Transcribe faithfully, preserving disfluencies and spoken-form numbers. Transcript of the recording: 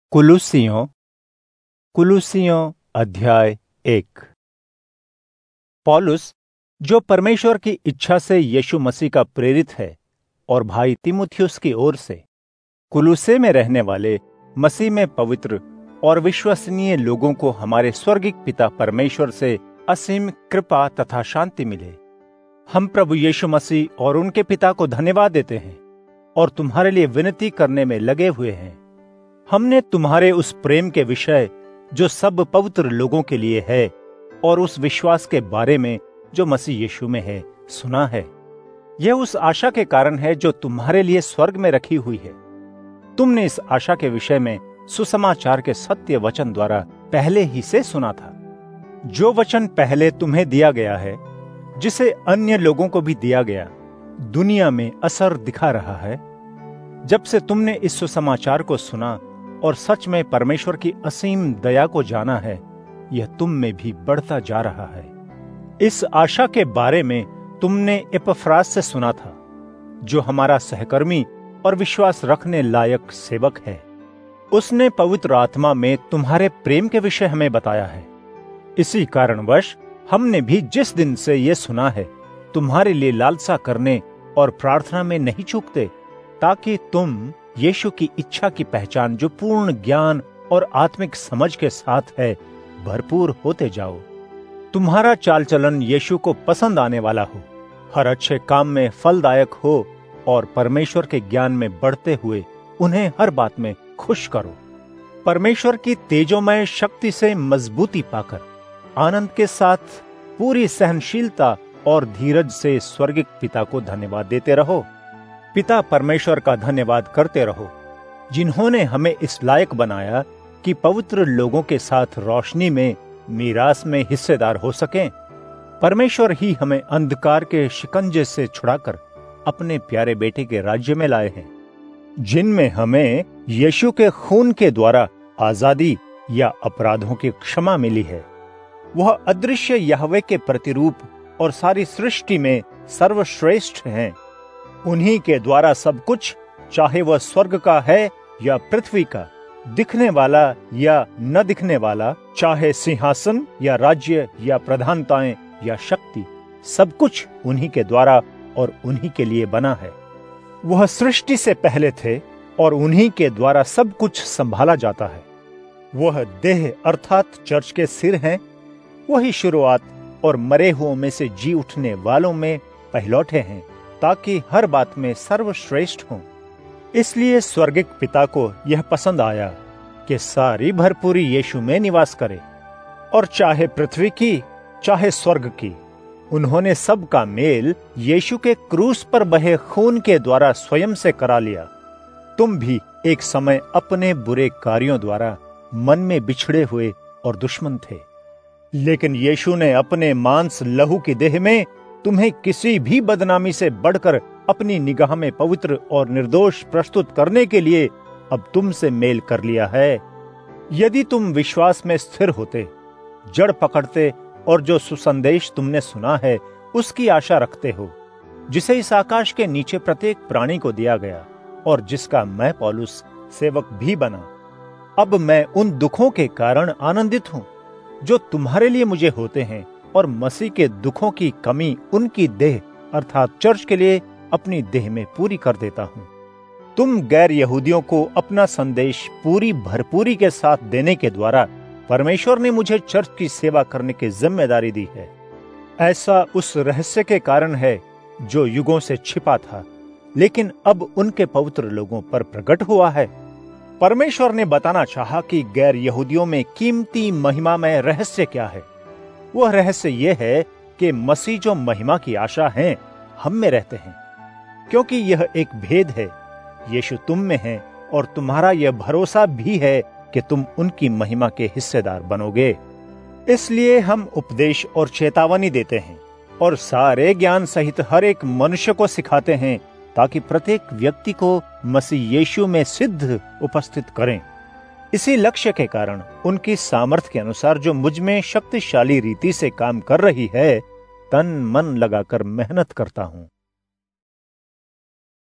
कुलुस्सियों कुलुस्सियों अध्याय एक। पौलुस, जो परमेश्वर की इच्छा से यीशु मसीह का प्रेरित है, और भाई तीमुथियुस की ओर से कुलुस्से में रहने वाले मसीह में पवित्र और विश्वसनीय लोगों को हमारे स्वर्गिक पिता परमेश्वर से असीम कृपा तथा शांति मिले। हम प्रभु यीशु मसीह और उनके पिता को धन्यवाद देते हैं और तुम्हारे लिए विनती करने में लगे हुए हैं। हमने तुम्हारे उस प्रेम के विषय जो सब पवित्र लोगों के लिए है और उस विश्वास के बारे में जो मसीह यीशु में है सुना है। यह उस आशा के कारण है जो तुम्हारे लिए स्वर्ग में रखी हुई है। तुमने इस आशा के विषय में सुसमाचार के सत्य वचन द्वारा पहले ही से सुना था, जो वचन पहले तुम्हें दिया गया है, जिसे अन्य लोगों को भी दिया गया, दुनिया में असर दिखा रहा है। जब से तुमने इस सुसमाचार को सुना और सच में परमेश्वर की असीम दया को जाना है, यह तुम में भी बढ़ता जा रहा है। इस आशा के बारे में तुमने एपफ्रास से सुना था, जो हमारा सहकर्मी और विश्वास रखने लायक सेवक है। उसने पवित्र आत्मा में तुम्हारे प्रेम के विषय हमें बताया है। इसी कारणवश हमने भी जिस दिन से यह सुना है, तुम्हारे लिए लालसा करने और प्रार्थना में नहीं चूकते, ताकि तुम यीशु की इच्छा की पहचान जो पूर्ण ज्ञान और आत्मिक समझ के साथ है, भरपूर होते जाओ। तुम्हारा चाल चलन यीशु को पसंद आने वाला हो, हर अच्छे काम में फलदायक हो और परमेश्वर के ज्ञान में बढ़ते हुए उन्हें हर बात में खुश करो। परमेश्वर की तेजोमय शक्ति से मजबूती पाकर आनंद के साथ पूरी सहनशीलता और धीरज से स्वर्गिक पिता को धन्यवाद देते रहो। पिता परमेश्वर का धन्यवाद करते रहो, जिन्होंने हमें इस लायक बनाया कि पवित्र लोगों के साथ रोशनी में मीरास में हिस्सेदार हो सकें। परमेश्वर ही हमें अंधकार के शिकंजे से छुड़ाकर अपने प्यारे बेटे के राज्य में लाए हैं, जिनमें हमें यीशु के खून के द्वारा आजादी या अपराधों की क्षमा मिली है। वह अदृश्य यहोवे के प्रतिरूप और सारी सृष्टि में सर्वश्रेष्ठ हैं। उन्हीं के द्वारा सब कुछ, चाहे वह स्वर्ग का है या पृथ्वी का, दिखने वाला या न दिखने वाला, चाहे सिंहासन या राज्य या प्रधानताएं या शक्ति, सब कुछ उन्हीं के द्वारा और उन्हीं के लिए बना है। वह सृष्टि से पहले थे और उन्हीं के द्वारा सब कुछ संभाला जाता है। वह देह अर्थात चर्च के सिर हैं। वही शुरुआत और मरे हुओं में से जी उठने वालों में पहलौठे हैं, ताकि हर बात में सर्वश्रेष्ठ हों। इसलिए स्वर्गिक पिता को यह पसंद आया कि सारी भरपूरी यीशु में निवास करे, और चाहे पृथ्वी की चाहे स्वर्ग की, उन्होंने सबका मेल यीशु के क्रूस पर बहे खून के द्वारा स्वयं से करा लिया। तुम भी एक समय अपने बुरे कार्यों द्वारा मन में बिछड़े हुए और दुश्मन थे, लेकिन यीशु ने अपने मांस लहू की देह में तुम्हें किसी भी बदनामी से बढ़कर अपनी निगाह में पवित्र और निर्दोष प्रस्तुत करने के लिए अब तुमसे मेल कर लिया है। यदि तुम विश्वास में स्थिर होते, जड़ पकड़ते और जो सुसंदेश तुमने सुना है उसकी आशा रखते हो, जिसे इस आकाश के नीचे प्रत्येक प्राणी को दिया गया और जिसका मैं पौलुस सेवक भी बना, अब मैं उन दुखों के कारण आनंदित हूं जो तुम्हारे लिए मुझे होते हैं, और मसीह के दुखों की कमी उनकी देह अर्थात चर्च के लिए अपनी देह में पूरी कर देता हूं। तुम गैर यहूदियों को अपना संदेश पूरी भरपूरी के साथ देने के द्वारा परमेश्वर ने मुझे चर्च की सेवा करने की जिम्मेदारी दी है। ऐसा उस रहस्य के कारण है जो युगों से छिपा था, लेकिन अब उनके पवित्र लोगों पर प्रकट हुआ है। परमेश्वर ने बताना चाहा कि गैर यहूदियों में कीमती महिमा में रहस्य क्या है। वह रहस्य यह है कि मसीह जो महिमा की आशा है हम में रहते हैं, क्योंकि यह एक भेद है। यीशु तुम में है और तुम्हारा यह भरोसा भी है कि तुम उनकी महिमा के हिस्सेदार बनोगे। इसलिए हम उपदेश और चेतावनी देते हैं और सारे ज्ञान सहित हर एक मनुष्य को सिखाते हैं, ताकि प्रत्येक व्यक्ति को मसीह यीशु में सिद्ध उपस्थित करें। इसी लक्ष्य के कारण उनकी सामर्थ्य के अनुसार जो मुझ में शक्तिशाली रीति से काम कर रही है, तन मन लगाकर मेहनत करता हूँ।